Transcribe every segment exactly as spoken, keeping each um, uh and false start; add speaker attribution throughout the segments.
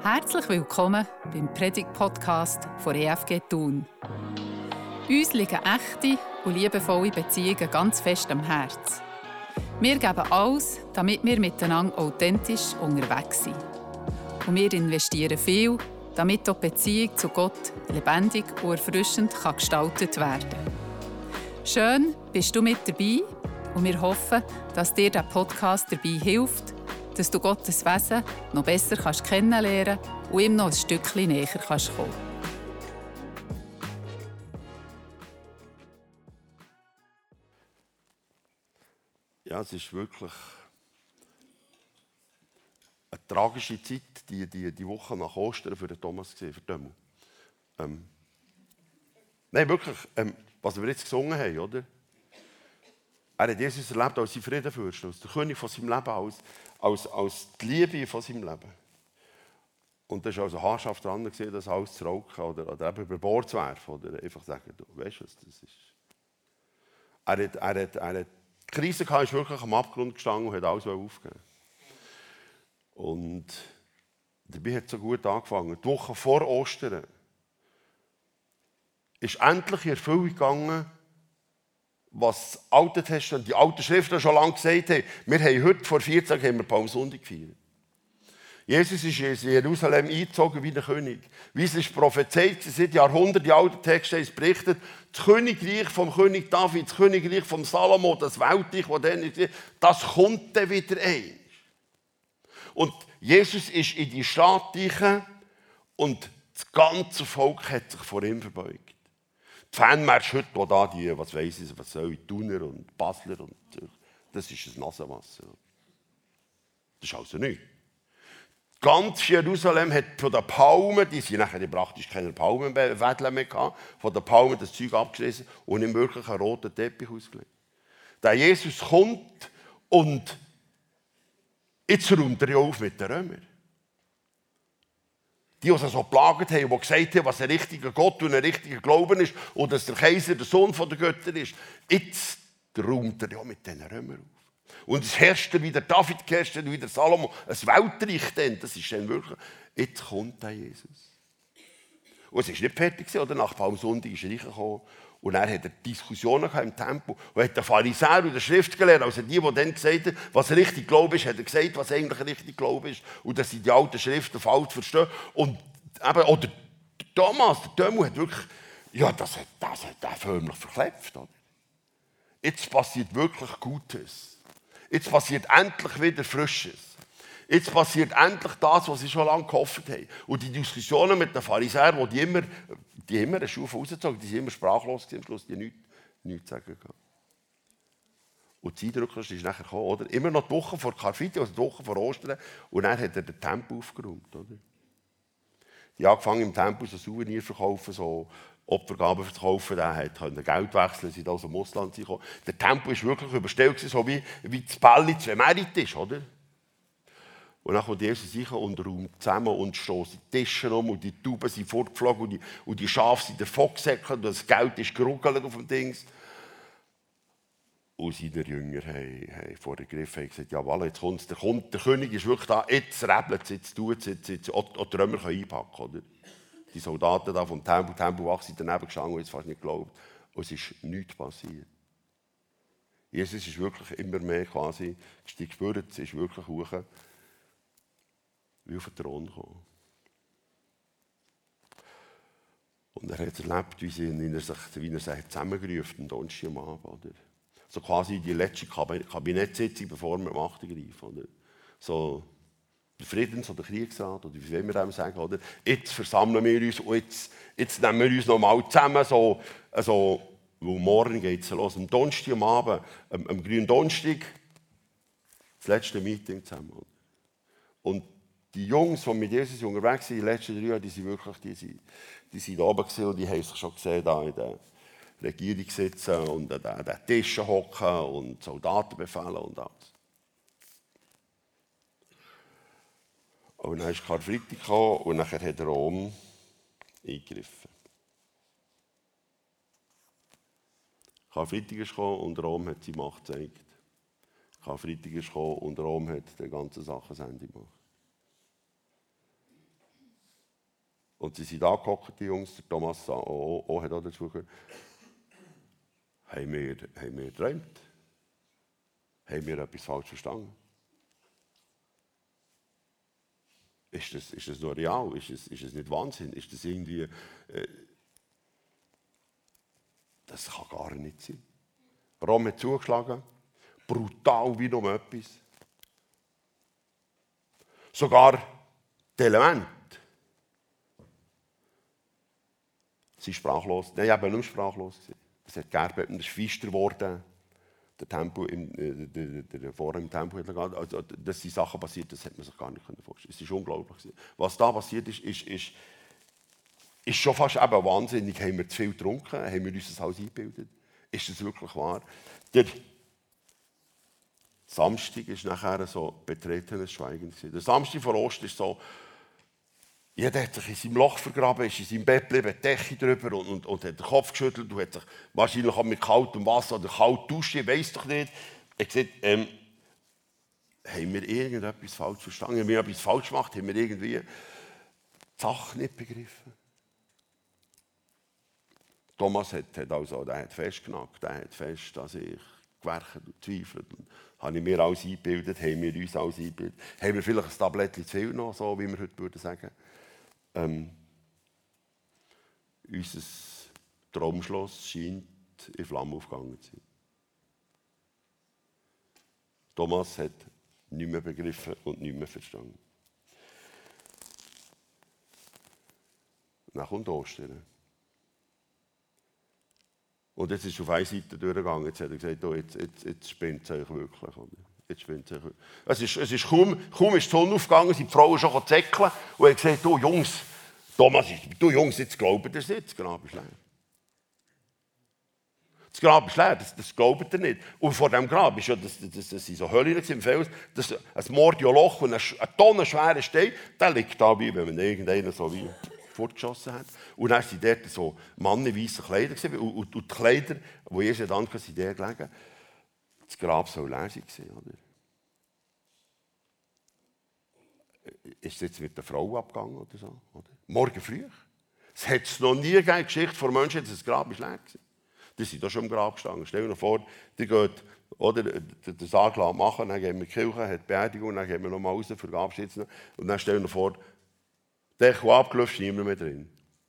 Speaker 1: Herzlich willkommen beim Predigt-Podcast von E F G Thun. Uns liegen echte und liebevolle Beziehungen ganz fest am Herzen. Wir geben alles, damit wir miteinander authentisch unterwegs sind. Und wir investieren viel, damit auch die Beziehung zu Gott lebendig und erfrischend kann gestaltet werden kann. Schön, bist du mit dabei und wir hoffen, dass dir der Podcast dabei hilft, dass du Gottes Wesen noch besser kannst kennenlernen und ihm noch ein Stückchen näher kannst kommen.
Speaker 2: Ja, es ist wirklich eine tragische Zeit, die, die, die Woche nach Ostern für den Thomas gesehen, für Dömmel. Ähm, Nein, wirklich, ähm, was wir jetzt gesungen haben, oder? Er hat Jesus erlebt als sein Friedenfürst, als der König von seinem Leben, als, als, als die Liebe von seinem Leben. Und da war also haarscharf dran, das alles zu rauchen oder, oder eben über Bord zu werfen. Oder einfach sagen, du weißt was, das ist... Er hat, er hat, er hat die Krise gehabt, ist wirklich am Abgrund gestanden und hat alles aufgegeben. Und dabei hat es so gut angefangen. Die Woche vor Ostern ist endlich in Erfüllung gegangen, was das Alte Testament, die alten Schriften schon lange gesagt haben. Wir haben heute, vor vierzehn Tagen, haben wir Palmsonntag gefeiert. Jesus ist in Jerusalem eingezogen wie ein König. Wie es ist prophezeit, seit Jahrhunderten, die alten Texte haben es berichtet, das Königreich vom König David, das Königreich vom Salomo, das Weltreich, das dann ist, das kommt dann wieder ein. Und Jesus ist in die Stadt gekommen und das ganze Volk hat sich vor ihm verbeugt. Die Fanmärsche heute, die da die, was weiss ich, was soll ich, Thuner und Basler und das ist ein Nasenwasser. Das ist also nichts. Ganz Jerusalem hat von den Palmen, die sind nachher praktisch keine Palmenwedel mehr gehabt, von den Palmen das Zeug abgerissen und ihm wirklich einen roten Teppich ausgelegt. Der Jesus kommt und jetzt räumt er ja auf mit den Römern. Die, die sich so geplagt haben, die gesagt haben, was ein richtiger Gott und ein richtiger Glauben ist und dass der Kaiser der Sohn der Götter ist. Jetzt räumt er ja mit diesen Römern auf. Und es herrscht wie der David, herrscht wie der Salomo, ein Weltreich denn, das ist dann wirklich, jetzt kommt der Jesus. Und es ist nicht fertig, oder? Nach Palmsonntag ist er reingekommen und dann hat er Diskussionen im Tempel und hat der Pharisäer und der Schriftgelehrte, also die, die dann gesagt haben, was richtig Glaube ist, hat er gesagt, was eigentlich richtig Glaube ist und dass sie die alten Schriften falsch verstehen. Und eben, oder Thomas, der Dömmel hat wirklich, ja, das hat, das hat er förmlich verklebt, oder? Jetzt passiert wirklich Gutes. Jetzt passiert endlich wieder Frisches. Jetzt passiert endlich das, was sie schon lange gehofft haben. Und die Diskussionen mit den Pharisäern, die, die immer, die immer eine Schuhe rausgezogen, die sind immer sprachlos am Schluss, die nichts, nichts sagen können. Und die Eindrücklichste ist nachher gekommen, oder? Immer noch die Woche vor Karfreitag, also die Woche vor Ostern, und dann hat er den Tempel aufgeräumt, oder? Die haben angefangen im Tempel so Souvenir verkaufen, so Opfergaben zu kaufen, der konnte Geld wechseln, sind aus dem Ausland gekommen. Der Tempel war wirklich überstellt, so wie, wie das Bälli zu Emerit ist, oder? Und dann kommt Jesus rein und räumt zusammen und stößt die Tische um und die Tauben sind fortgeflogen und die, und die Schafe sind davongesäckelt und das Geld ist geruckelt auf dem Dings. Und seine Jünger haben, haben vor den Griff haben gesagt, ja, voilà, jetzt kommt der, kommt, der König ist wirklich da, jetzt rebelt es, jetzt tut es, jetzt, jetzt, auch, auch die Römer können einpacken, oder? Die Soldaten da vom Tempel, Tempelwacht sind daneben gestanden und jetzt fast nicht geglaubt. Und es ist nichts passiert. Jesus ist wirklich immer mehr quasi, die gespürt, es ist wirklich hoch, wie auf den Thron gekommen. Und er hat erlebt, wie, sie, wie er sich, wie er sich zusammengerufen hat, am Donnerstag am Abend, oder? So quasi die letzte Kabinettssitzung, bevor wir Macht ergreifen, oder? So der Friedens- oder Kriegsrat, oder wie wollen wir dem sagen, oder? Jetzt versammeln wir uns und jetzt, jetzt nehmen wir uns noch mal zusammen, so, also, weil morgen geht es los. Am Donnerstag am Abend, am, am grünen Donnerstag, das letzte Meeting zusammen, oder? Und die Jungs, die mit Jesus unterwegs sind, die letzten drei Jahre, die sind wirklich, die sind, die sind da oben gewesen und die haben sich schon gesehen, da in der Regierung sitzen und an den Tischen hocken und Soldaten befehlen und alles. Und dann ist Karfreitag gekommen und nachher hat Rom eingegriffen. Karfreitag ist gekommen und Rom hat seine Macht gezeigt. Karfreitag ist gekommen und Rom hat die ganzen Sachen das Ende gemacht. Und sie sind da gehockt, die Jungs, der Thomas auch, auch hat auch dazu gehört. Haben wir, haben wir geträumt? Haben wir etwas falsch verstanden? Ist das, ist das nur real? Ist das, ist das nicht Wahnsinn? Ist das irgendwie... Äh, das kann gar nicht sein. Rom hat zugeschlagen, brutal wie noch etwas. Sogar die Elemente sind sprachlos. Nein, eben nicht sprachlos. Es hat gearbeitet, es ist feister geworden. Der Tempo im, äh, der, der, der Vorher im Tempo hat gegangen. Also, dass die Sachen passiert, das hätte man sich gar nicht vorstellen können. Es ist unglaublich. Was da passiert ist, ist, ist, ist schon fast eben wahnsinnig. Haben wir zu viel getrunken? Haben wir uns das alles eingebildet? Ist das wirklich wahr? Der Samstag war nachher so betretenes Schweigen. Der Samstag vor Ostern ist so, jeder hat sich in seinem Loch vergraben, ist in seinem Bett geblieben, die Decke drüber und, und, und hat den Kopf geschüttelt und hat sich wahrscheinlich auch mit kaltem Wasser oder kalt duschen, ich weiss doch nicht. Er hat gesagt, ähm, haben wir irgendetwas falsch verstanden? Haben wir etwas falsch gemacht? Haben wir irgendwie die Sache nicht begriffen? Thomas hat, hat also, der hat festgenagt, der hat fest, dass ich gewerkt und zweifelt. Habe ich mir alles eingebildet, haben wir uns alles eingebildet. Haben wir vielleicht ein Tablettchen zu viel noch, so wie wir heute würden sagen. Ähm, unser Traumschloss scheint in Flammen aufgegangen zu sein. Thomas hat nichts mehr begriffen und nichts mehr verstanden. Dann kommt Ostern. Und jetzt ist es auf eine Seite durchgegangen. Jetzt hat er gesagt, oh, jetzt, jetzt, jetzt spinnt es euch wirklich. Oder? Jetzt spinnt es euch wirklich. Es ist, es ist kaum, kaum ist die Sonne aufgegangen, sind die Frauen schon zäckeln und haben gesagt, du Jungs, Thomas, du Jungs, jetzt glaubt ihr das nicht, das Grab ist leer. Das Grab ist leer, das, das glaubt ihr nicht. Und vor dem Grab ist ja, das, das, das sind so Höhlen im Fels, das ein Mordioloch und ein, ein tonnenschwerer Stein, der liegt da, wie wenn man irgendeinen so wie fortgeschossen hat. Und dann waren dort so Männer in weißen Kleidern gewesen, und, und, und die Kleider, die erst dann sind der gelegen. Das Grab soll leer sein, oder? Ist es jetzt mit der Frau abgegangen oder so? Oder? Morgen früh. Es hat es noch nie gegeben, Geschichte von Menschen, dass das Grab ist leer war. Die sind da schon im Grab gestanden. Stell dir vor, die gehen oder den Sarg machen, dann gehen wir in die Kirche, hat Beerdigung, dann gehen wir noch mal raus für den Abschied. Und dann stell dir vor, der Deckel abgelöst, niemand mehr drin.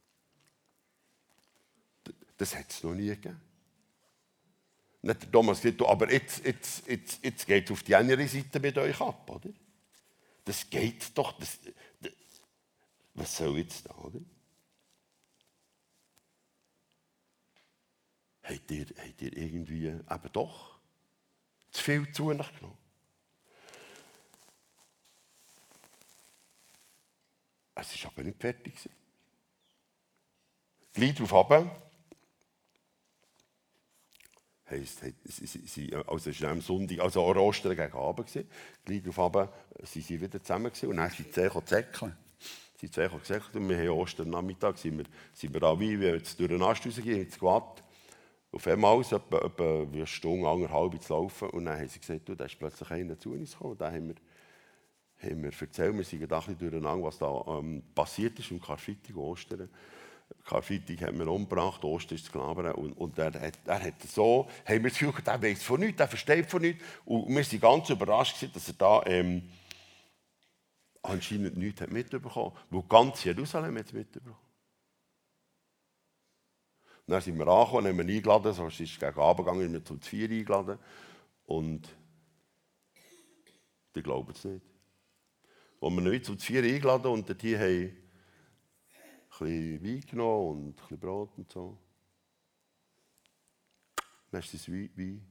Speaker 2: Das hat es noch nie gegeben. Nicht der Thomas sagt, aber jetzt, jetzt, jetzt, jetzt geht es auf die andere Seite mit euch ab, oder? Das geht doch. Das, das, was soll jetzt da, oder? Habt ihr, habt ihr irgendwie eben doch zu viel zu euch genommen? Es war aber nicht fertig. Gleich darauf runter, heisst, sie, also es war am Sonntag, also am Ostern gegen Abend, gleich darauf runter sind sie wieder zusammen gewesen, und dann sind sie zwei zäckeln. Sie sind zwei gezäckelt und wir haben Ostern Nachmittag, sind wir, sind wir an Wein, wir haben jetzt durch den Ast rausgehen, ins Quad. Auf einmal ist etwa, etwa eine Stunde, anderthalb zu laufen, und dann haben sie gesagt, du, da ist plötzlich einer zu uns gekommen, da haben wir haben wir erzählt, wir sind ein bisschen durcheinander, was da ähm, passiert ist im Karfreitag, Ostern. Karfreitag haben wir umgebracht, Ostern ist Sklaven. Und, und er, er, er hat so, haben wir das Gefühl, er weiß von nichts, er versteht von nichts. Und wir waren ganz überrascht, dass er da ähm, anscheinend nichts mitbekommen hat, weil ganz Jerusalem hat es mitbekommen. Dann sind wir angekommen, haben wir eingeladen, so ist es gegen Abend gegangen, sind wir zum Vier eingeladen. Und die glauben es nicht. Wo wir nicht zum Vier eingeladen und die haben ein bisschen Wein genommen und ein bisschen Brot und so. Dann ist das Wein.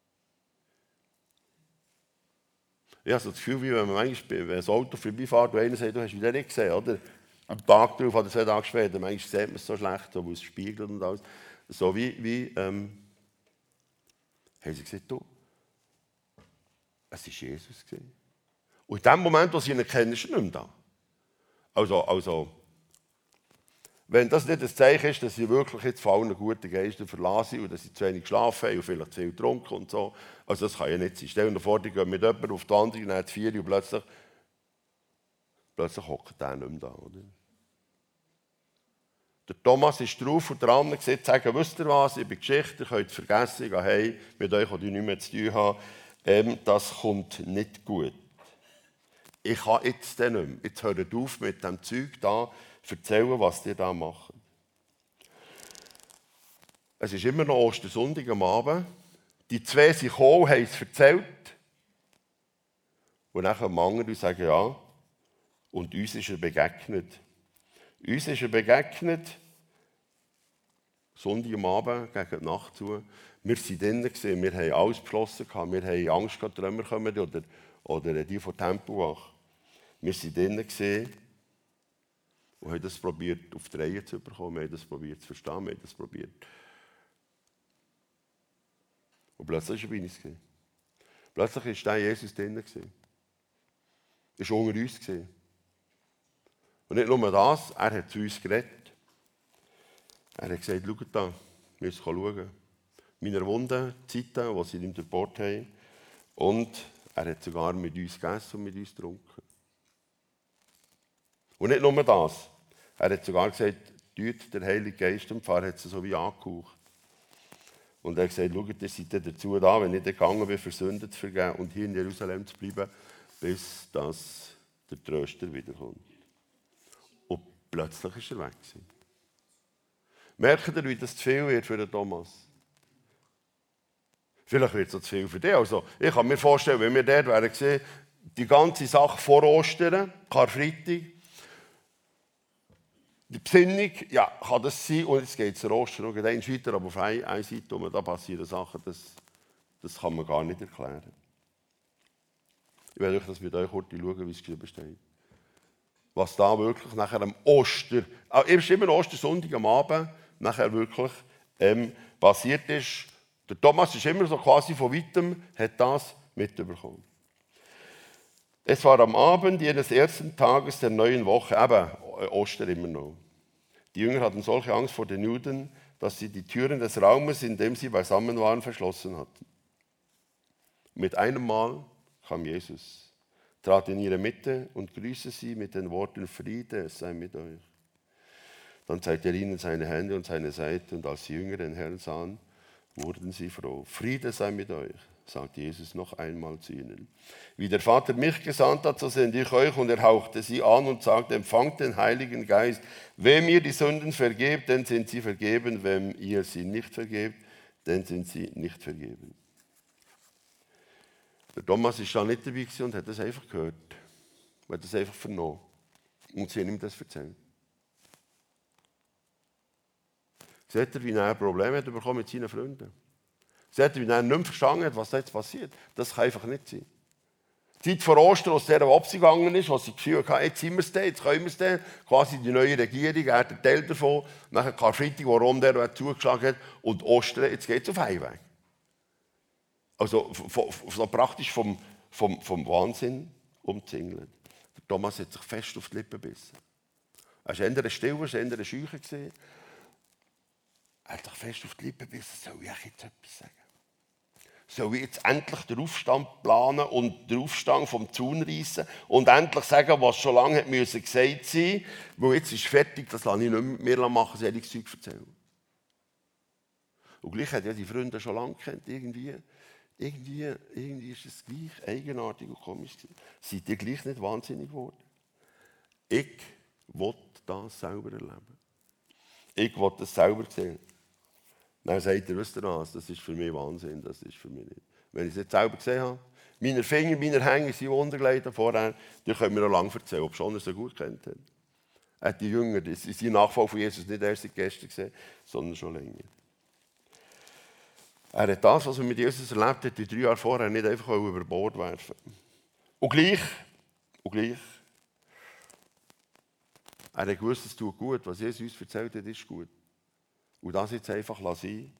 Speaker 2: Ich habe so das Gefühl, wie wenn man manchmal, wenn ein Auto vorbeifährt und einer sagt, du hast ihn nicht gesehen, oder? Am Tag drauf oder zwei Tage später, manchmal sieht man es so schlecht, so, wo es spiegelt und alles. So wie, wie ähm, haben sie gesagt, du, es war Jesus gewesen. Und in dem Moment, wo sie ihn kennen, ist er nicht mehr da. Also, also, wenn das nicht ein Zeichen ist, dass sie wirklich jetzt von allen guten Geistern verlassen sind und dass sie zu wenig geschlafen haben und vielleicht zu viel getrunken und so, also das kann ja nicht sein. Stell dir vor, die gehen mit jemandem auf die andere, dann hat vier und plötzlich, plötzlich hockt der nicht mehr da, oder? Der Thomas ist drauf und dran und gesagt, sagen, wisst ihr was, ich bin Geschichte, ihr könnt es vergessen, ich gehe heim, mit euch will ich nichts mehr zu tun haben. Ähm, das kommt nicht gut. Ich kann jetzt nicht mehr. Jetzt hört auf mit dem Zeug da, erzählen, was ihr da macht. Es ist immer noch Ostersonntag am Abend. Die zwei sind gekommen, haben es erzählt. Und dann kommen andere und sagen, ja, und uns ist er begegnet. Uns ist er begegnet, Sonntag am Abend, gegen die Nacht zu. Wir waren drinnen, wir haben alles beschlossen, wir haben Angst, dass die Römer kommen oder, oder die von Tempelwache. Wir waren drinnen und haben das probiert, auf die Reihe zu bekommen, wir haben das probiert zu verstehen, wir haben das probiert. Und plötzlich war er bei uns. Plötzlich war der Jesus drinnen. Er war unter uns. Und nicht nur das, er hat zu uns geredet. Er hat gesagt, schaut da, wir müssen schauen. Meine Wunden, die Zeiten, die sie ihm gebohrt haben. Und er hat sogar mit uns gegessen und mit uns getrunken. Und nicht nur das, er hat sogar gesagt, der Heilige Geist im Pfarrer hat es so wie angehaucht. Und er hat gesagt, schaut, ihr seid dazu da, wenn ich gegangen bin, für Sünden zu vergeben und hier in Jerusalem zu bleiben, bis dass der Tröster wiederkommt. Und plötzlich ist er weg. Merkt ihr, wie das zu viel wird für den Thomas? Vielleicht wird es auch zu viel für dich. Also, ich kann mir vorstellen, wenn wir dort wären gesehen, die ganze Sache vor Ostern, Karfreitag, die Besinnung, ja, kann das sein, und jetzt geht es zu Ostern noch ein weiter, aber auf einer Seite, um, da passieren Sachen, das, das kann man gar nicht erklären. Ich werde euch das mit euch kurz schauen, wie es geschrieben steht. Was da wirklich nachher am Oster, ah, es ist immer Ostersonntag am Abend, nachher wirklich ähm, passiert ist. Der Thomas ist immer so quasi von weitem, hat das mitbekommen. Es war am Abend jenes ersten Tages der neuen Woche, eben Ostern immer noch. Die Jünger hatten solche Angst vor den Juden, dass sie die Türen des Raumes, in dem sie beisammen waren, verschlossen hatten. Mit einem Mal kam Jesus, trat in ihre Mitte und grüßte sie mit den Worten, Friede sei mit euch. Dann zeigte er ihnen seine Hände und seine Seite, und als die Jünger den Herrn sahen, wurden sie froh. Friede sei mit euch, sagte Jesus noch einmal zu ihnen. Wie der Vater mich gesandt hat, so sende ich euch. Und er hauchte sie an und sagte, empfangt den Heiligen Geist. Wem ihr die Sünden vergebt, denn sind sie vergeben. Wem ihr sie nicht vergebt, denn sind sie nicht vergeben. Der Thomas war da nicht dabei und hat das einfach gehört. Er hat das einfach vernommen. Und sie haben ihm das erzählt. Seht ihr, wie er ein Problem hat bekommen mit seinen Freunden? Seht ihr, wie er nicht mehr verstanden hat, was da jetzt passiert? Das kann einfach nicht sein. Die Zeit vor Ostern, als der abgegangen ist, als sie das Gefühl hatten, jetzt sind wir es, jetzt können wir es, dann, quasi die neue Regierung, er hat einen Teil davon, nachher Karfreitag, wo Rom der zugeschlagen hat, und Ostern, jetzt geht es auf Highway. Also so praktisch vom, vom, vom Wahnsinn umzingelt. Der Thomas hat sich fest auf die Lippen gebissen. Er war eher still, er war eher scheu. Er hat sich fest auf die Lippen gebissen, soll ich jetzt etwas sagen? Soll ich jetzt endlich den Aufstand planen und den Aufstand vom Zaun reissen und endlich sagen, was schon lange hat müssen gesagt sein, weil jetzt ist fertig, das lasse ich nicht mehr machen, solches Zeug erzählen. Und gleich hat ja die Freunde schon lange gekannt, irgendwie, irgendwie, irgendwie ist es gleich eigenartig und komisch gewesen. Seid ihr gleich nicht wahnsinnig geworden? Ich will das selber erleben. Ich will das selber sehen. Dann sagt er, wisst ihr was, das ist für mich Wahnsinn, das ist für mich nicht. Wenn ich es jetzt selber gesehen habe, meine Finger, meine Hände sind untergelegt vorher, dann können wir noch lange erzählen, ob schon er so gut kennt hat. Er hat die Jünger, die sind Nachfolger von Jesus nicht erst seit gestern gesehen, sondern schon länger. Er hat das, was er mit Jesus erlebt hat, die drei Jahre vorher nicht einfach über Bord werfen. Und gleich, und gleich, er hat gewusst, es tut gut, was Jesus uns erzählt hat, ist gut. Und das jetzt einfach sein.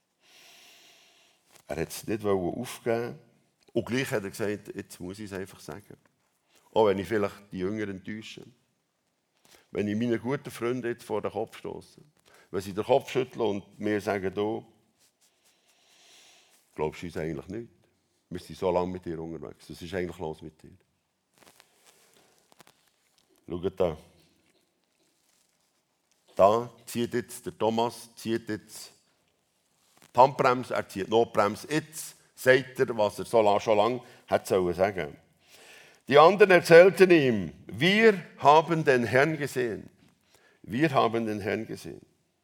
Speaker 2: Er hat es nicht aufgeben. Und gleich hat er gesagt, jetzt muss ich es einfach sagen. Auch wenn ich vielleicht die Jünger enttäusche. Wenn ich meine guten Freunde jetzt vor den Kopf stoße. Wenn sie den Kopf schütteln und mir sagen, du, glaubst du uns eigentlich nicht? Wir sind so lange mit dir unterwegs. Was ist eigentlich los mit dir? Schaut da. da zieht jetzt der Thomas, zieht jetzt die Handbremse, er zieht die Notbremse. Jetzt sagt er, was er so lang, schon lange hat sagen sollen. Die anderen erzählten ihm, wir haben den Herrn gesehen. Wir haben den Herrn gesehen.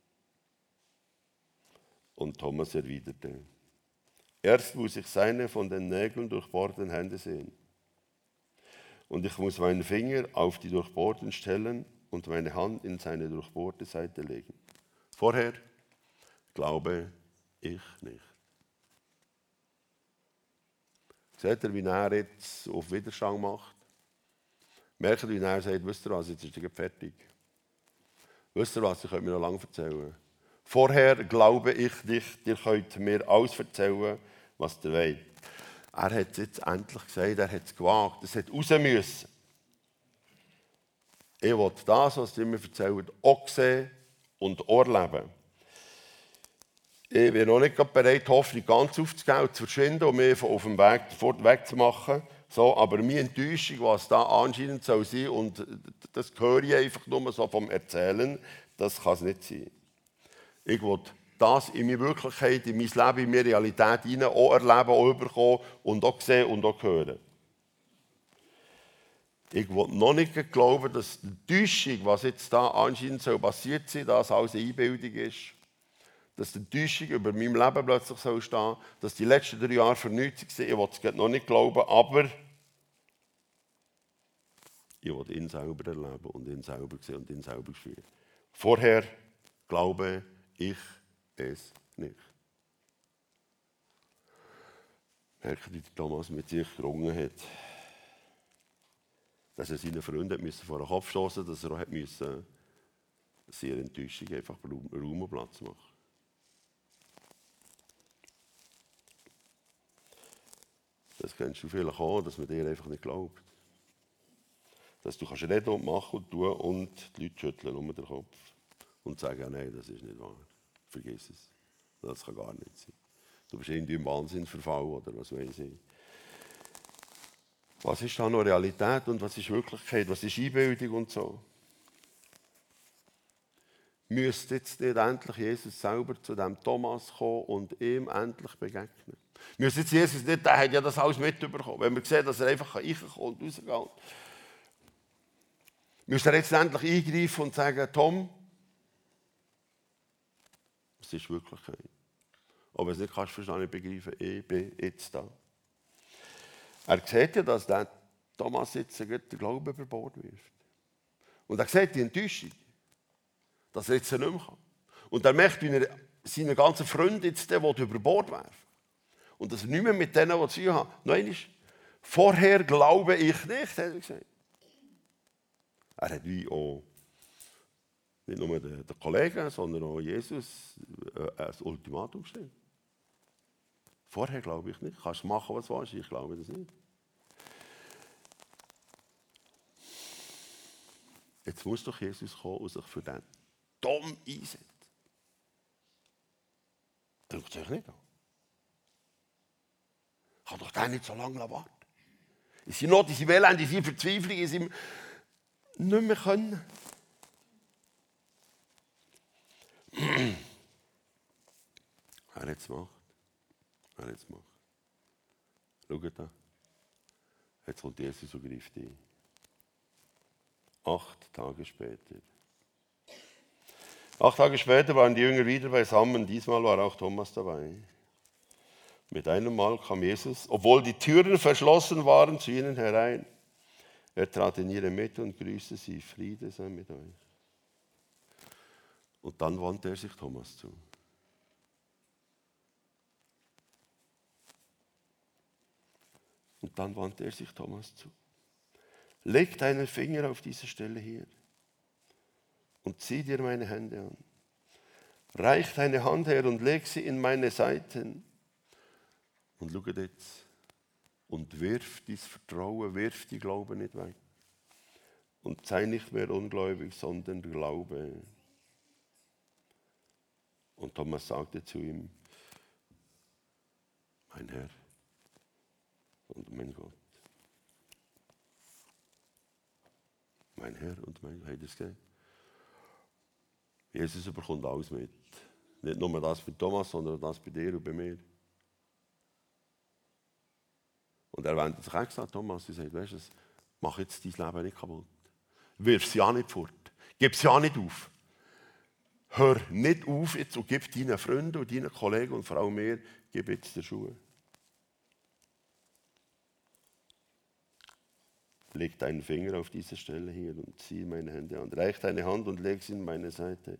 Speaker 2: Und Thomas erwiderte, erst muss ich seine von den Nägeln durchbohrten Hände sehen. Und ich muss meinen Finger auf die durchbohrten Stellen und meine Hand in seine durchbohrte Seite legen. Vorher glaube ich nicht. Seht ihr, wie er jetzt auf Widerstand macht? Merkt ihr, wie er sagt, wisst ihr was, jetzt ist er fertig. Wisst ihr was, ich könnte mir noch lange erzählen. Vorher glaube ich nicht, ihr könnt mir alles erzählen, was ihr wollt. Er hat es jetzt endlich gesagt, er hat es gewagt, es hat raus müssen. Ich will das, was ihr mir erzählt, auch sehen und auch erleben. Ich bin noch nicht bereit, die Hoffnung ganz aufzugeben und zu verschwinden und mich auf dem Weg wegzumachen. So, aber meine Enttäuschung, was da anscheinend soll sein, und das höre ich einfach nur so vom Erzählen, das kann es nicht sein. Ich will das in meine Wirklichkeit, in mein Leben, in meine Realität hinein auch erleben, auch überkommen und auch sehen und auch hören. Ich will noch nicht glauben, dass die Enttäuschung, was jetzt da anscheinend so passiert sein, dass alles eine Einbildung ist, dass die Enttäuschung über meinem Leben plötzlich soll stehen, dass die letzten drei Jahre für nichts waren. Ich will es noch nicht glauben, aber ich will ihn selber erleben und ihn selber sehen und ihn selber spüren. Vorher glaube ich es nicht. Merkt ihr, wie Thomas mit sich gerungen hat, dass er seinen Freunden vor den Kopf stoßen musste, dass er auch müssen, sehr Enttäuschung einfach Raum und Platz machen. Das kennst du vielleicht auch, dass man dir einfach nicht glaubt. Dass du kannst reden und machen und tun und die Leute schütteln um den Kopf und sagen, nein, das ist nicht wahr. Vergiss es. Das kann gar nicht sein. Du bist irgendwie im Wahnsinn verfallen oder was weiß ich. Was ist da noch Realität und was ist Wirklichkeit? Was ist Einbildung und so? Müsste jetzt nicht endlich Jesus selber zu dem Thomas kommen und ihm endlich begegnen? Müsste jetzt Jesus nicht, der hat ja das alles mitbekommen. Wenn wir sehen, dass er einfach reinkommt und rausgeht. Müsste er jetzt endlich eingreifen und sagen, Tom, es ist Wirklichkeit. Aber wenn du es nicht kannst, verstehen, ich begreife, ich bin jetzt da. Er sieht ja, dass der Thomas jetzt den Glauben über Bord wirft. Und er sieht die Enttäuschung, dass er jetzt nicht mehr kann. Und er merkt, wie er seine ganzen Freunde jetzt über Bord werfen will. Und dass er nicht mehr mit denen, die zu tun haben. Nein, vorher glaube ich nicht, hat er gesagt. Er hat wie auch nicht nur den, den Kollegen, sondern auch Jesus äh, ein Ultimatum gestellt. Vorher glaube ich nicht. Kannst du machen, was du willst, ich glaube das nicht. Jetzt muss doch Jesus kommen und sich für den Tom einsetzen. Drückt sich nicht an. Kann doch der nicht so lange warten. In seiner Not, in seinem Elend, in seiner Verzweiflung, in seinem nicht mehr können. Er hat es gemacht. Er hat es gemacht. Schaut da. Jetzt kommt Jesus und greift ein. Acht Tage später. Acht Tage später waren die Jünger wieder beisammen. Diesmal war auch Thomas dabei. Mit einem Mal kam Jesus, obwohl die Türen verschlossen waren, zu ihnen herein. Er trat in ihre Mitte und grüßte sie. Friede sei mit euch. Und dann wandte er sich Thomas zu. Und dann wandte er sich Thomas zu. Leg deinen Finger auf diese Stelle hier und zieh dir meine Hände an. Reich deine Hand her und leg sie in meine Seiten. Und schau jetzt. Und wirf dein Vertrauen, wirf die Glauben nicht weg. Und sei nicht mehr ungläubig, sondern glaube. Und Thomas sagte zu ihm, mein Herr und mein Gott. Mein Herr und mein Gott. Habt ihr das gesehen? Jesus bekommt alles mit. Nicht nur das bei Thomas, sondern das bei dir und bei mir. Und er wendet sich extra an Thomas und sagt, weißt du, mach jetzt dein Leben nicht kaputt. Wirf es ja nicht fort. Gib es ja nicht auf. Hör nicht auf jetzt und gib deinen Freunden und deinen Kollegen und vor allem mir, gib jetzt die Schuhe. Leg deinen Finger auf diese Stelle hier und zieh meine Hände an. Reich deine Hand und leg sie in meine Seite.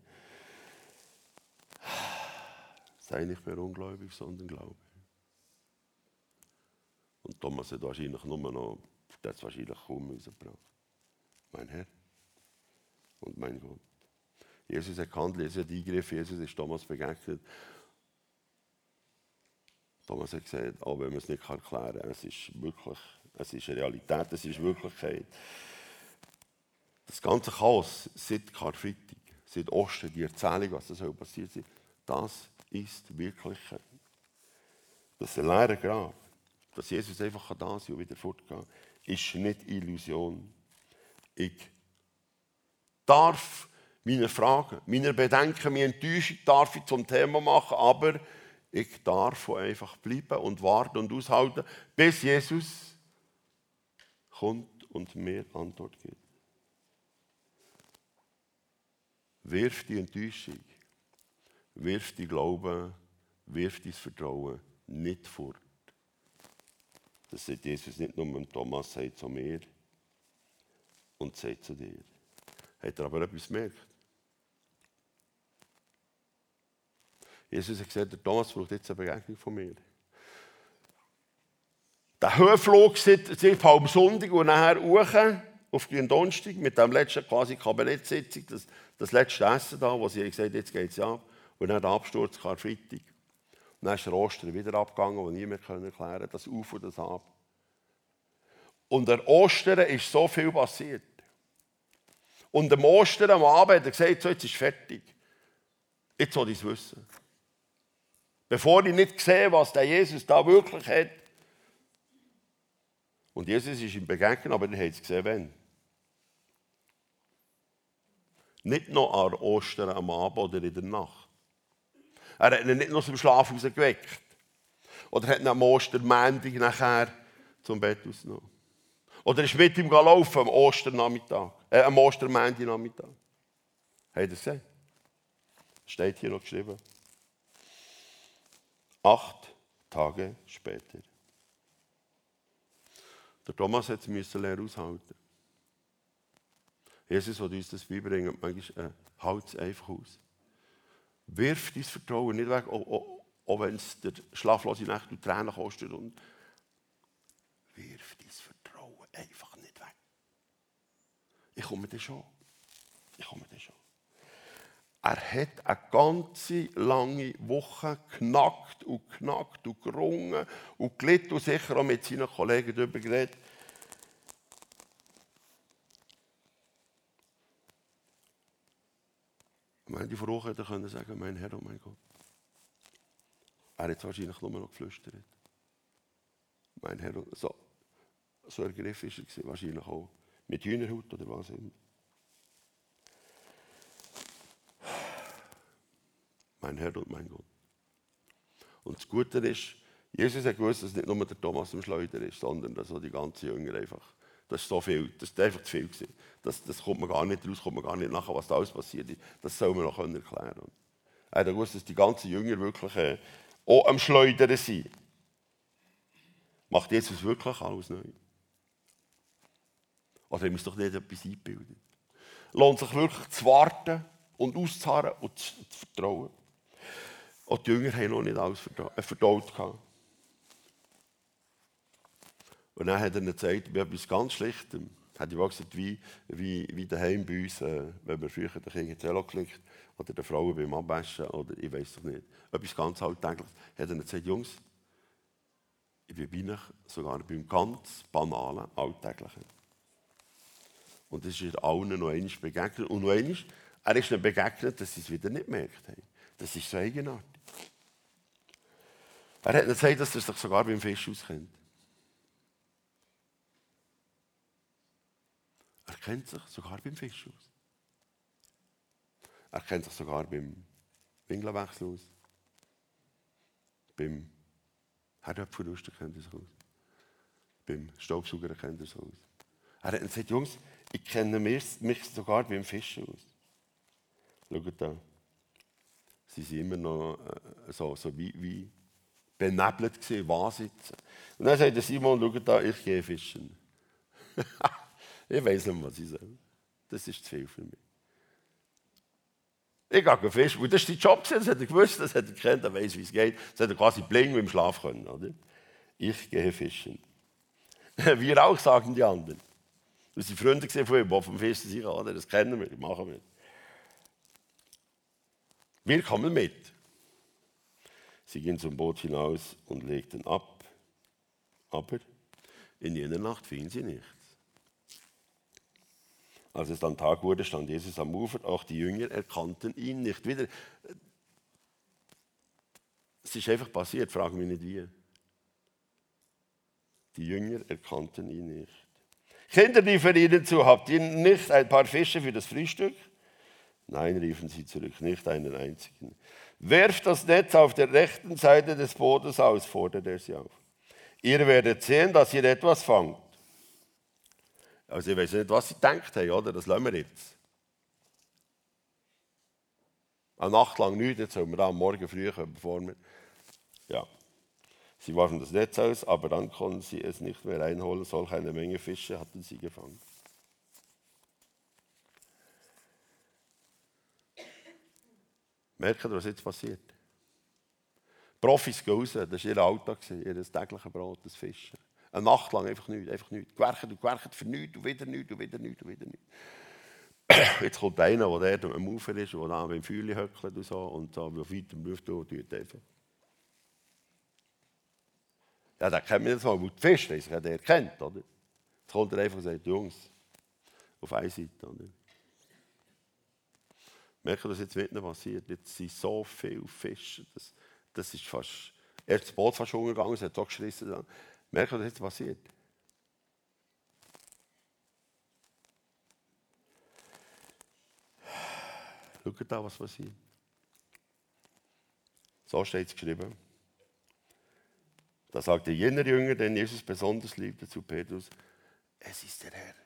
Speaker 2: Sei nicht mehr ungläubig, sondern glaube. Und Thomas hat wahrscheinlich nur noch, das wahrscheinlich kaum rausgebracht. Mein Herr und mein Gott. Jesus hat gehandelt, Jesus hat eingegriffen, Jesus ist Thomas begegnet. Thomas hat gesagt, auch wenn man es nicht erklären kann, es ist wirklich, es ist eine Realität, es ist Wirklichkeit. Das ganze Chaos seit Karfreitag, seit Ostern, die Erzählung, was da passiert ist, das ist Wirklichkeit. Das leere Grab, dass Jesus einfach da sein und wieder fortgehen, ist nicht Illusion. Ich darf meine Fragen, meine Bedenken, meine Enttäuschung darf ich zum Thema machen, aber ich darf einfach bleiben und warten und aushalten, bis Jesus kommt und mir Antwort gibt. Wirf die Enttäuschung, wirf die Glauben, wirf dein Vertrauen nicht fort. Das sagt Jesus nicht nur dem Thomas, sagt zu mir und sagt zu dir. Hat er aber etwas gemerkt? Jesus hat gesagt, der Thomas braucht jetzt eine Begegnung von mir. Der Höhenflug seit am Sonntag und nachher hoch auf den Donnerstag mit dem letzten quasi Kabinettssitzung, das, das letzte Essen da, wo sie gesagt haben, jetzt geht es ab. Und dann der Absturz Karfreitag. Und dann ist der Ostern wieder abgegangen, wo niemand erklären konnte, das Auf und das Ab. Und an Ostern ist so viel passiert. Und am Ostern, am Abend, hat er gesagt, so, jetzt ist fertig. Jetzt soll ich es wissen. Bevor ich nicht sehe, was der Jesus da wirklich hat. Und Jesus ist ihm begegnet, aber er hat es gesehen, wenn. Nicht noch an Ostern am Abend oder in der Nacht. Er hat ihn nicht noch aus dem Schlaf rausgeweckt. Oder hat ihn am Ostermontag nachher zum Bett ausgenommen. Oder ist mit ihm gelaufen am Osternachmittag, äh, am Ostermontag-Nachmittag. Habt ihr das gesehen? Steht hier noch geschrieben. Acht Tage später. Der Thomas hat es leer aushalten. Jesus will uns das beibringen, manchmal äh, halt es einfach aus. Wirf dein Vertrauen nicht weg, auch, auch, auch wenn es der schlaflose Nacht und Tränen kostet. Und wirf dein Vertrauen einfach nicht weg. Ich komme dir schon. Ich komme dir schon. Er hat eine ganze lange Woche knackt und knackt und gerungen und gelitten und sicher auch mit seinen Kollegen darüber geredet. Am Ende der Woche hätte er können sagen, mein Herr, oh mein Gott. Er hat wahrscheinlich nur noch geflüstert. Mein Herr, so, so ergriffen ist er, wahrscheinlich auch mit Hühnerhaut oder was immer. Mein Herr und mein Gott. Und das Gute ist, Jesus hat gewusst, dass nicht nur der Thomas im Schleuder ist, sondern dass auch die ganzen Jünger einfach, das ist so viel, das ist einfach zu viel gewesen. Das, das kommt man gar nicht raus, kommt man gar nicht nachher, was da alles passiert ist. Das soll man noch erklären können. Er hat gewusst, dass die ganzen Jünger wirklich äh, auch am Schleudern sind. Macht Jesus wirklich alles neu? Oder haben wir uns doch nicht etwas eingebildet? Lohnt sich wirklich zu warten und auszuharren und zu, zu vertrauen. Auch die Jünger haben noch nicht alles verdaut. Und dann hat er ihnen gesagt, bei etwas ganz Schlichtem, hat er gesagt, wie, wie, wie daheim bei uns, äh, wenn wir früher den Kindern Zello geklickt oder den Frauen beim Abwaschen oder ich weiß doch nicht, etwas ganz Alltägliches, hat er ihnen gesagt, Jungs, ich bin bei euch sogar beim ganz banalen Alltäglichen. Und das ist allen noch einmal begegnet. Und noch einmal, er ist ihnen begegnet, dass sie es wieder nicht gemerkt haben. Das ist so eigenartig. Er hat ihnen gesagt, dass er sich sogar beim Fisch auskennt. Er kennt sich sogar beim Fisch aus. Er kennt sich sogar beim Windelwechsel aus. Beim Herdöpfelrüsten kennt er sich aus. Beim Staubsauger kennt er sich aus. Er hat gesagt, Jungs, ich kenne mich, mich sogar beim Fischen aus. Schaut da. Sie sind immer noch äh, so, so wie, wie benebelt gewesen, Wahnsitzen. Und dann sagt der Simon, schaut da, ich gehe fischen. Ich weiss nicht, was ich sage. Das ist zu viel für mich. Ich gehe fischen, weil das ist sein Job, das hat er gewusst, das hat er gekannt, er weiss, wie es geht. Das hat er quasi bling im Schlaf können. Oder? Ich gehe fischen. Wir auch, sagen die anderen. Das sind Freunde von ihm, die vom Fischen sind, oder? Das kennen wir, das machen wir. Wir kommen mit. Sie gingen zum Boot hinaus und legten ab. Aber in jener Nacht fingen sie nichts. Als es dann Tag wurde, stand Jesus am Ufer. Auch die Jünger erkannten ihn nicht. Wieder. Es ist einfach passiert, fragen wir nicht wie. Die Jünger erkannten ihn nicht. Kinder riefen ihnen zu, habt ihr nicht ein paar Fische für das Frühstück? Nein, riefen sie zurück, nicht einen einzigen. Werft das Netz auf der rechten Seite des Bootes aus, fordert er sie auf. Ihr werdet sehen, dass ihr etwas fangt. Also ich weiß nicht, was sie gedacht haben, oder? Das lassen wir jetzt. Eine Nacht lang nichts, jetzt sollen wir am Morgen früh kommen, bevor wir... Ja. Sie warfen das Netz aus, aber dann konnten sie es nicht mehr einholen. Solch eine Menge Fische hatten sie gefangen. Merkt ihr, was jetzt passiert? Profis gehen raus, das war ihr Alltag, ihr tägliches Brot, das Fischen. Eine Nacht lang einfach nichts, einfach nichts. Gewerkt und gewerkt für nichts und wieder nichts und wieder nichts und wieder nichts. Jetzt kommt einer, der dort am Ufer ist, der da beim Feuer höckelt und so, und so, auf weitem Luft tut einfach. Ja, da kennt man das mal, weil die Fische sich ja der kennt, oder? Jetzt kommt er einfach und sagt, Jungs, auf eine Seite, oder? Merkt ihr, was jetzt mit ihnen passiert? Jetzt sind so viele Fische, das, das ist fast... Erst das Boot fast umgegangen, es hat so geschissen. Merkt ihr, was jetzt passiert? Schaut da, was passiert. So steht es geschrieben. Da sagte jener Jünger, den Jesus besonders liebte, zu Petrus, es ist der Herr.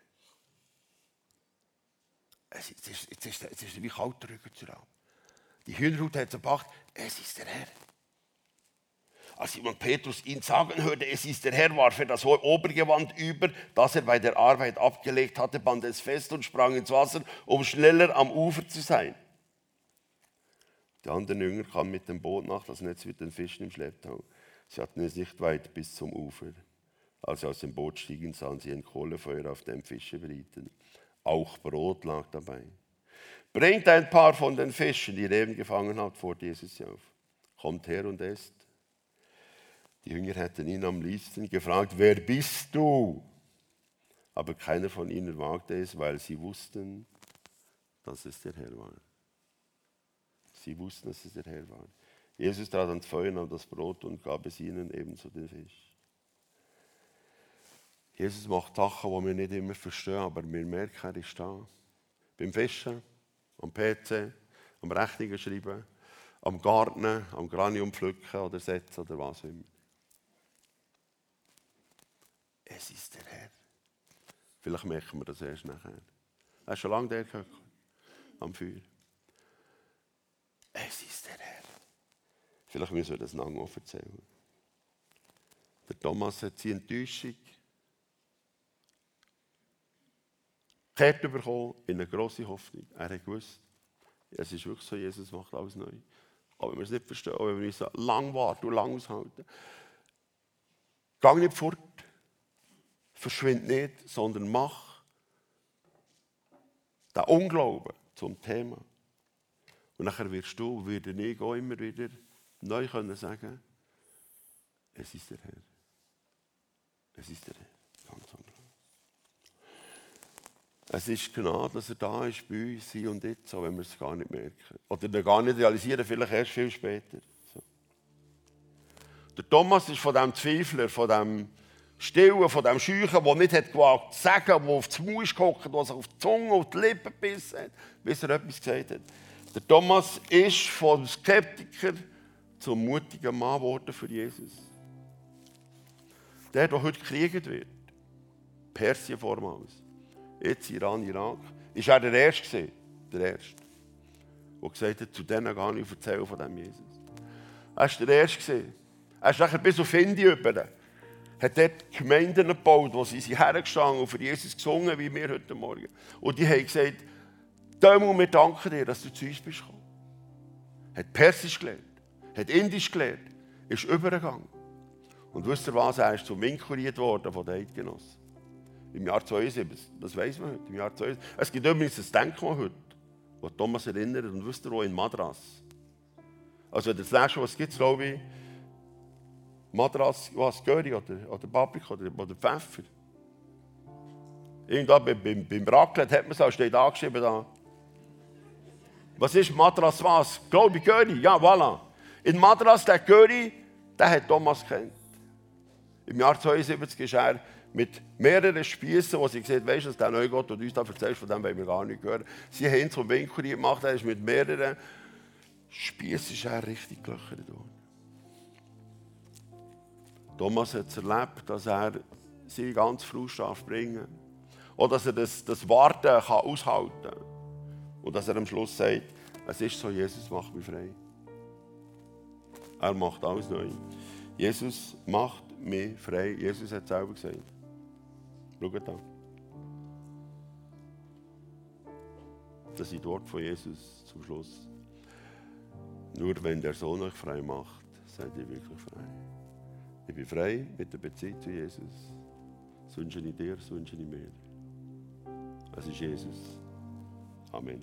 Speaker 2: Es ist, es ist, es ist, es ist wie kalt drüber zu raum. Die Hühnerhaut hat zerbracht, es ist der Herr. Als Simon Petrus ihn sagen hörte, es ist der Herr, warf er das Obergewand über, das er bei der Arbeit abgelegt hatte, band es fest und sprang ins Wasser, um schneller am Ufer zu sein. Die anderen Jünger kamen mit dem Boot nach, das Netz mit den Fischen im Schlepptau. Sie hatten es nicht weit bis zum Ufer. Als sie aus dem Boot stiegen, sahen sie ein Kohlefeuer, auf dem Fische brieten. Auch Brot lag dabei. Bringt ein paar von den Fischen, die ihr eben gefangen habt, forderte Jesus sie auf. Kommt her und esst. Die Jünger hätten ihn am liebsten gefragt, wer bist du? Aber keiner von ihnen wagte es, weil sie wussten, dass es der Herr war. Sie wussten, dass es der Herr war. Jesus trat ans Feuer, nahm das Brot und gab es ihnen, ebenso den Fisch. Jesus macht Sachen, die wir nicht immer verstehen, aber wir merken, er ist da. Beim Fischen, am P C, am Rechnungen schreiben, am Garten, am Granium pflücken oder setzen oder was auch immer. Es ist der Herr. Vielleicht merken wir das erst nachher. Er ist schon lange der gehört, am Feuer. Es ist der Herr. Vielleicht müssen wir das noch erzählen. Der Thomas hat seine Enttäuschung gekehrt bekommen in eine grosse Hoffnung. Er hat gewusst, es ist wirklich so, Jesus macht alles neu. Aber wenn wir es nicht verstehen, wenn wir müssen lang warten und lang aushalten. Geh nicht fort, verschwind nicht, sondern mach den Unglauben zum Thema. Und nachher wirst du, werde ich auch immer wieder neu können sagen, es ist der Herr. Es ist der Herr. Ganz einfach. Es ist Gnade, dass er da ist bei uns, hier und jetzt, auch wenn wir es gar nicht merken. Oder gar nicht realisieren, vielleicht erst viel später. So. Der Thomas ist von dem Zweifler, von dem Stillen, von dem Scheuchen, der nicht hat gewagt zu sagen, der auf das Maul ist gehockt, der sich auf die Zunge, auf die Lippen gebissen hat, bis er etwas gesagt hat. Der Thomas ist vom Skeptiker zum mutigen Mann geworden für Jesus. Der, der heute gekriegt wird. Persien vormals. Jetzt Iran, Irak. Ist er der Erste? Der Erste. Der gesagt hat, zu denen gar nicht erzählen von diesem Jesus. Er war der Erste. Er ist nachher bis auf Indien über. Hat dort Gemeinden gebaut, wo sie hergestanden und für Jesus gesungen, wie wir heute Morgen. Und die haben gesagt, Dämon, wir danken dir, dass du zu uns bist gekommen. Hat Persisch gelernt, hat Indisch gelernt, ist übergegangen. Und wisst ihr was, er ist zum Wind kuriert worden von den Eidgenossen. Im Jahr zweitausendsieben, das weiss man heute, im Jahr zweitausendsieben. Es gibt übrigens ein Denkmal heute, das Thomas erinnert, und wisst ihr wo, in Madras. Also das nächste, was es gibt, glaube ich, Madras, was, Curry oder, oder Paprika oder, oder Pfeffer. Irgendwann beim, beim, beim Raclette hat man es auch, steht angeschrieben da. Was ist Madras was? Glaube ich Curry, ja, voilà. In Madras, der Curry, den hat Thomas kennt. Im Jahr zweiundsiebzig ist er mit mehreren Spiessen, wo sie gesagt haben, weisst du, der neue Gott, der uns da erzählt, von dem wollen wir gar nicht hören. Sie haben ihn zum Winkel gemacht, er ist mit mehreren Spiessen ist er richtig gelöchert worden. Thomas hat es erlebt, dass er seine ganze Frust bringen darf. Oder dass er das, das Warten kann aushalten kann. Und dass er am Schluss sagt, es ist so, Jesus macht mich frei. Er macht alles neu. Jesus macht mich frei. Jesus hat es selber gesagt. Schaut da. Das sind die Worte von Jesus zum Schluss. Nur wenn der Sohn euch frei macht, seid ihr wirklich frei. Ich bin frei mit der Beziehung zu Jesus. Das wünsche ich dir, das wünsche ich mir. Es ist Jesus. Amen.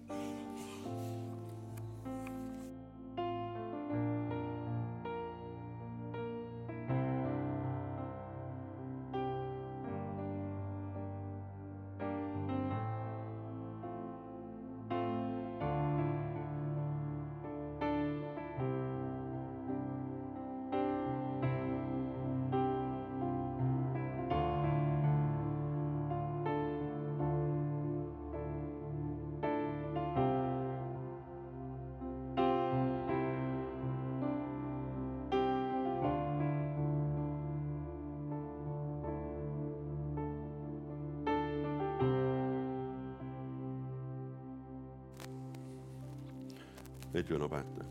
Speaker 2: Ich will noch beten.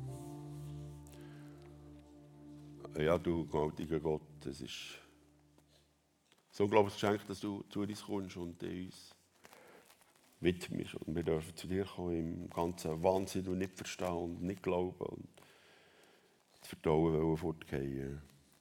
Speaker 2: Ja, du gewaltiger Gott, es ist so ein unglaubliches Geschenk, dass du zu uns kommst und uns widmest. Und wir dürfen zu dir kommen im ganzen Wahnsinn und nicht verstehen und nicht glauben und das Vertrauen fortgehen.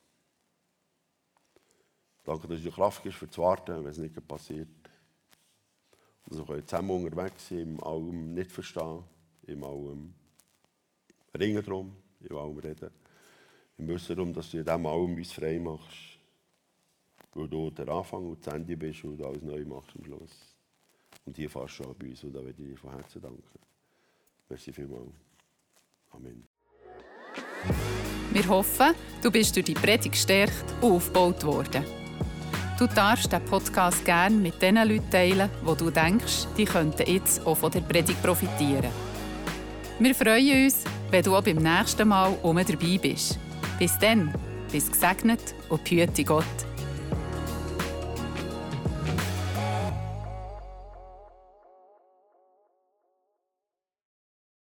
Speaker 2: Danke, dass du die Kraft gibst, für zu warten, wenn es nicht passiert. Und so können wir zusammen unterwegs sein, im allem nicht verstehen. In allem ringen drum, in allem reden. Wir wissen darum, dass du in dem allem uns frei machst. Weil du der Anfang und das Ende bist und du alles neu machst am Schluss. Und hier fährst du schon bei uns und da möchte ich dir von Herzen danken. Merci vielmals. Amen.
Speaker 1: Wir hoffen, du bist durch die Predigt gestärkt und aufgebaut worden. Du darfst den Podcast gerne mit den Leuten teilen, wo du denkst, die könnten jetzt auch von der Predigt profitieren. Wir freuen uns, wenn du auch beim nächsten Mal um dabei bist. Bis dann, bis gesegnet und behüte Gott.